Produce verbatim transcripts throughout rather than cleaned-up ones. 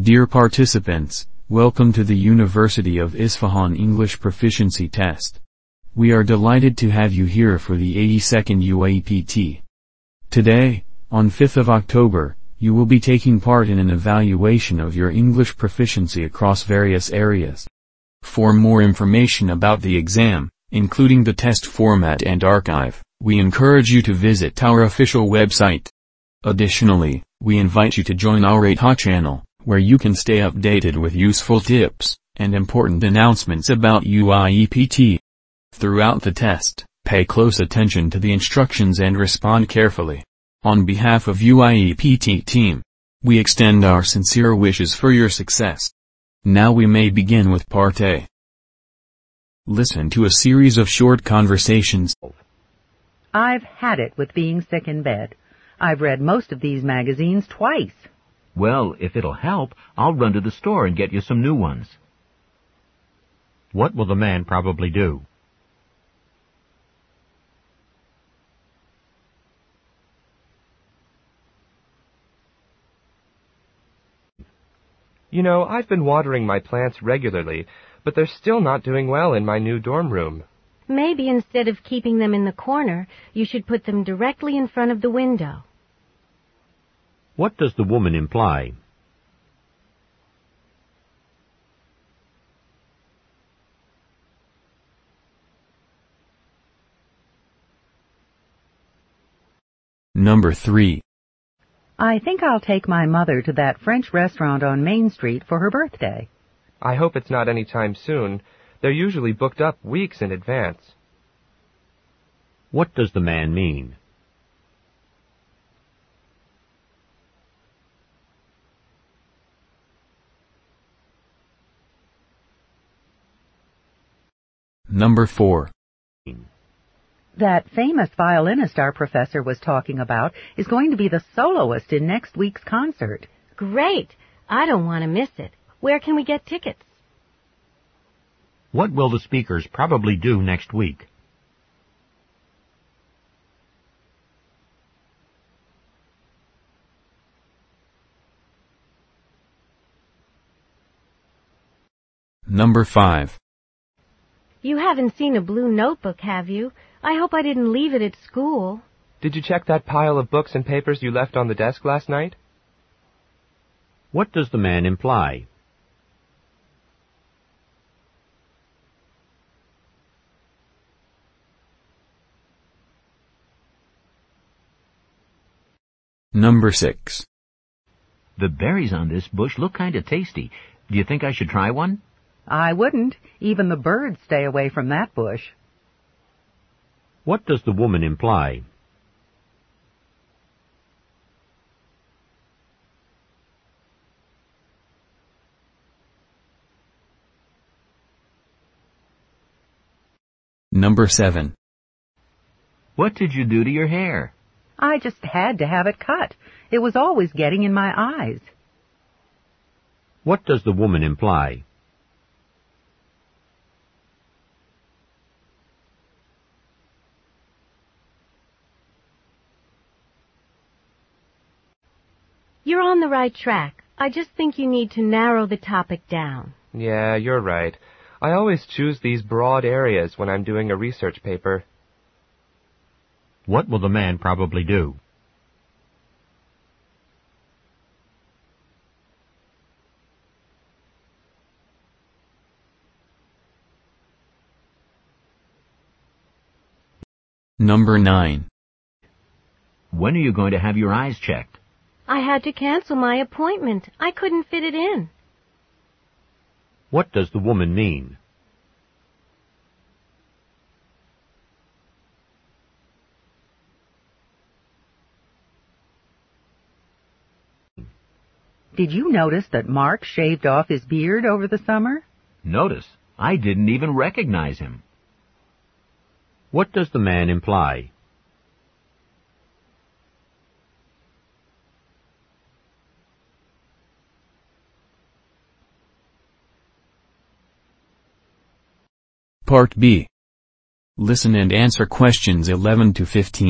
Dear participants, welcome to the University of Isfahan English Proficiency Test. We are delighted to have you here for the eighty-second U A E P T. Today, on fifth of October, you will be taking part in an evaluation of your English proficiency across various areas. For more information about the exam, including the test format and archive, we encourage you to visit our official website. Additionally, we invite you to join our A T A channel, where you can stay updated with useful tips and important announcements about U A E P T. Throughout the test, pay close attention to the instructions and respond carefully. On behalf of U A E P T team, we extend our sincere wishes for your success. Now we may begin with Part A. Listen to a series of short conversations. I've had it with being sick in bed. I've read most of these magazines twice. Well, if it'll help, I'll run to the store and get you some new ones. What will the man probably do? You know, I've been watering my plants regularly, but they're still not doing well in my new dorm room. Maybe instead of keeping them in the corner, you should put them directly in front of the window. What does the woman imply? Number three. I think I'll take my mother to that French restaurant on Main Street for her birthday. I hope it's not any time soon. They're usually booked up weeks in advance. What does the man mean? Number four. That famous violinist our professor was talking about is going to be the soloist in next week's concert. Great! I don't want to miss it. Where can we get tickets? What will the speakers probably do next week? Number five. You haven't seen a blue notebook, have you? I hope I didn't leave it at school. Did you check that pile of books and papers you left on the desk last night? What does the man imply? Number six. The berries on this bush look kind of tasty. Do you think I should try one? I wouldn't. Even the birds stay away from that bush. What does the woman imply? Number seven. What did you do to your hair? I just had to have it cut. It was always getting in my eyes. What does the woman imply? You're on the right track. I just think you need to narrow the topic down. Yeah, you're right. I always choose these broad areas when I'm doing a research paper. What will the man probably do? Number nine. When are you going to have your eyes checked? I had to cancel my appointment. I couldn't fit it in. What does the woman mean? Did you notice that Mark shaved off his beard over the summer? Notice, I didn't even recognize him. What does the man imply? Part B. Listen and answer questions eleven to fifteen.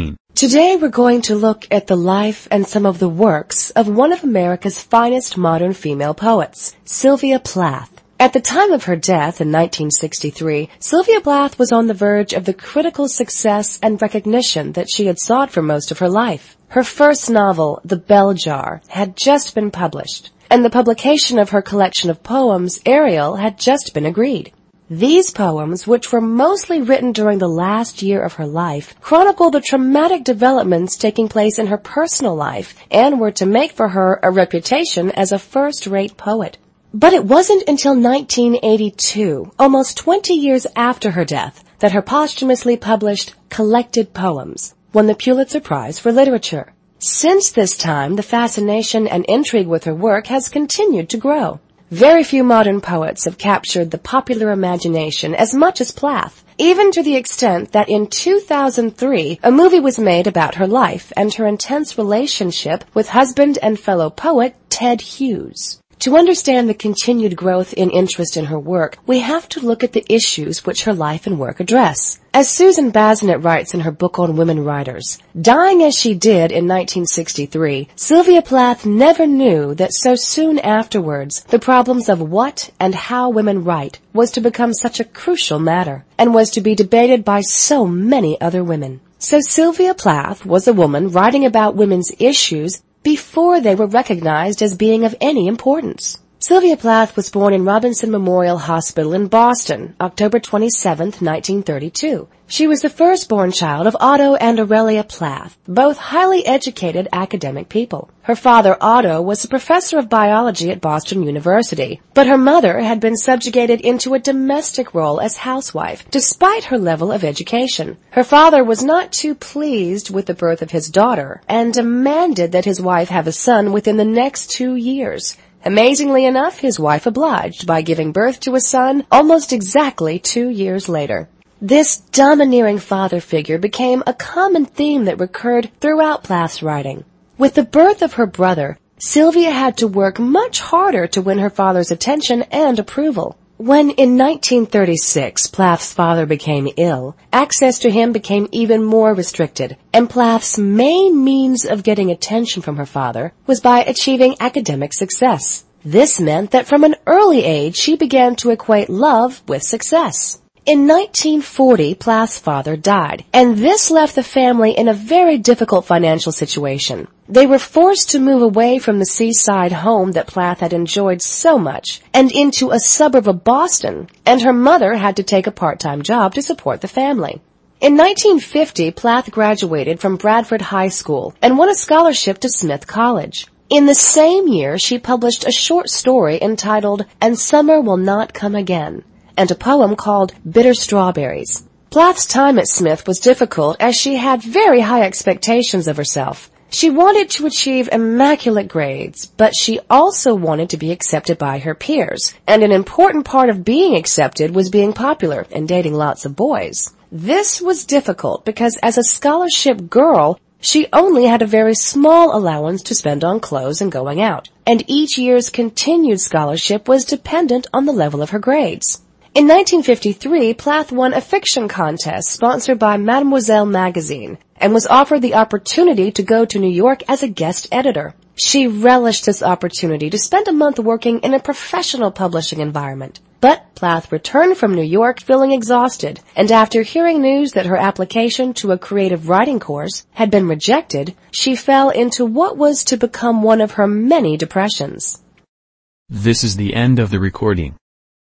Today we're going to look at the life and some of the works of one of America's finest modern female poets, Sylvia Plath. At the time of her death in nineteen sixty-three, Sylvia Plath was on the verge of the critical success and recognition that she had sought for most of her life. Her first novel, The Bell Jar, had just been published, and the publication of her collection of poems, Ariel, had just been agreed. These poems, which were mostly written during the last year of her life, chronicle the traumatic developments taking place in her personal life and were to make for her a reputation as a first-rate poet. But it wasn't until nineteen eighty-two, almost twenty years after her death, that her posthumously published Collected Poems won the Pulitzer Prize for Literature. Since this time, the fascination and intrigue with her work has continued to grow. Very few modern poets have captured the popular imagination as much as Plath, even to the extent that in two thousand three, a movie was made about her life and her intense relationship with husband and fellow poet Ted Hughes. To understand the continued growth in interest in her work, we have to look at the issues which her life and work address. As Susan Bazinet writes in her book on women writers, dying as she did in nineteen sixty-three, Sylvia Plath never knew that so soon afterwards the problems of what and how women write was to become such a crucial matter, and was to be debated by so many other women. So Sylvia Plath was a woman writing about women's issues before they were recognized as being of any importance. Sylvia Plath was born in Robinson Memorial Hospital in Boston, October twenty-seventh, nineteen thirty-two. She was the firstborn child of Otto and Aurelia Plath, both highly educated academic people. Her father, Otto, was a professor of biology at Boston University, but her mother had been subjugated into a domestic role as housewife, despite her level of education. Her father was not too pleased with the birth of his daughter, and demanded that his wife have a son within the next two years. Amazingly enough, his wife obliged by giving birth to a son almost exactly two years later. This domineering father figure became a common theme that recurred throughout Plath's writing. With the birth of her brother, Sylvia had to work much harder to win her father's attention and approval. When in nineteen thirty-six Plath's father became ill, access to him became even more restricted, and Plath's main means of getting attention from her father was by achieving academic success. This meant that from an early age she began to equate love with success. In nineteen forty, Plath's father died, and this left the family in a very difficult financial situation. They were forced to move away from the seaside home that Plath had enjoyed so much and into a suburb of Boston, and her mother had to take a part-time job to support the family. In nineteen fifty, Plath graduated from Bradford High School and won a scholarship to Smith College. In the same year, she published a short story entitled "And Summer Will Not Come Again," and a poem called Bitter Strawberries. Plath's time at Smith was difficult as she had very high expectations of herself. She wanted to achieve immaculate grades, but she also wanted to be accepted by her peers, and an important part of being accepted was being popular and dating lots of boys. This was difficult because as a scholarship girl, she only had a very small allowance to spend on clothes and going out, and each year's continued scholarship was dependent on the level of her grades. In nineteen fifty-three, Plath won a fiction contest sponsored by Mademoiselle magazine and was offered the opportunity to go to New York as a guest editor. She relished this opportunity to spend a month working in a professional publishing environment. But Plath returned from New York feeling exhausted, and after hearing news that her application to a creative writing course had been rejected, she fell into what was to become one of her many depressions. This is the end of the recording.